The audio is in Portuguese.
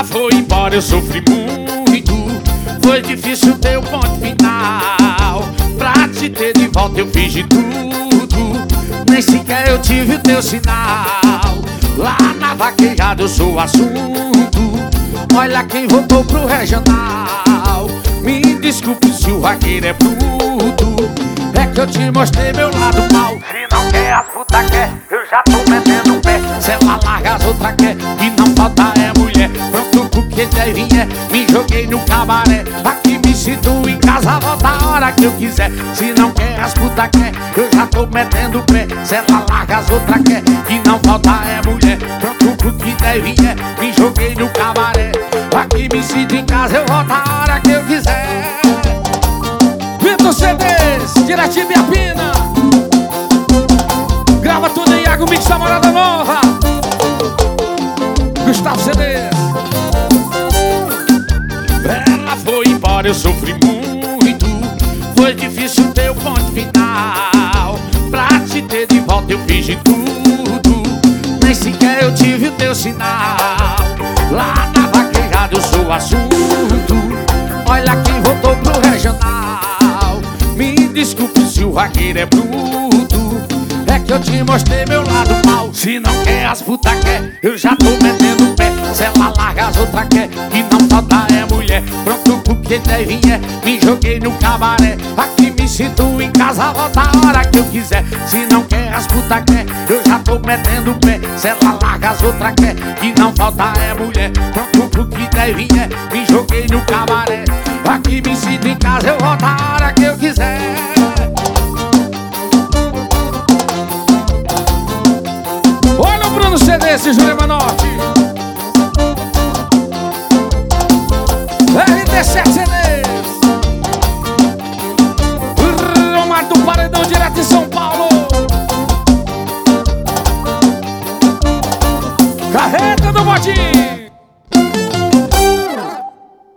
Ela foi embora, eu sofri muito. Foi difícil ter o ponto final. Pra te ter de volta eu fiz de tudo, nem sequer eu tive o teu sinal. Lá na vaquejada eu sou assunto. Olha quem voltou pro regional. Me desculpe se o vaqueiro é bruto, é que eu te mostrei meu lado mal. Se não quer as puta quer, eu já tô metendo o pé. Se ela larga as outras quer, e não falta é mulher. Pronto pro que deve é, me joguei no cabaré. Aqui me sinto em casa, volta a hora que eu quiser. Se não quer as puta quer, eu já tô metendo o pé. Se ela larga as outras quer, e não falta é mulher. Pronto pro que deve é, me joguei no cabaré. Aqui me sinto em casa, eu volto a hora que eu quiser. Vitor CDs, diretinho de Apina. Grava tudo em Iago Mix da Morada Nova. Gustavo CDs. Ela foi embora, eu sofri muito. Foi difícil ter o ponto final. Pra te ter de volta eu fiz de tudo, nem sequer eu tive o teu sinal. Lá na vaquejada eu sou assunto. Olha quem voltou pro regional. Me desculpe se o vaqueiro é bruto, é que eu te mostrei meu lado mal. Se não quer as puta quer, eu já tô metendo o pé. Se ela larga as outras quer, e não falta é mulher. Pronto pro que deve é, me joguei no cabaré. Aqui me sinto em casa, volta a hora que eu quiser. Se não quer as puta quer, eu já tô metendo o pé. Se ela larga as outras quer, e não falta é mulher. Pronto pro que deve é, me joguei no cabaré. Aqui me sinto em casa, eu volto a hora que eu quiser. Olha o Bruno CD, esse Jurema Norte. RD7 CD.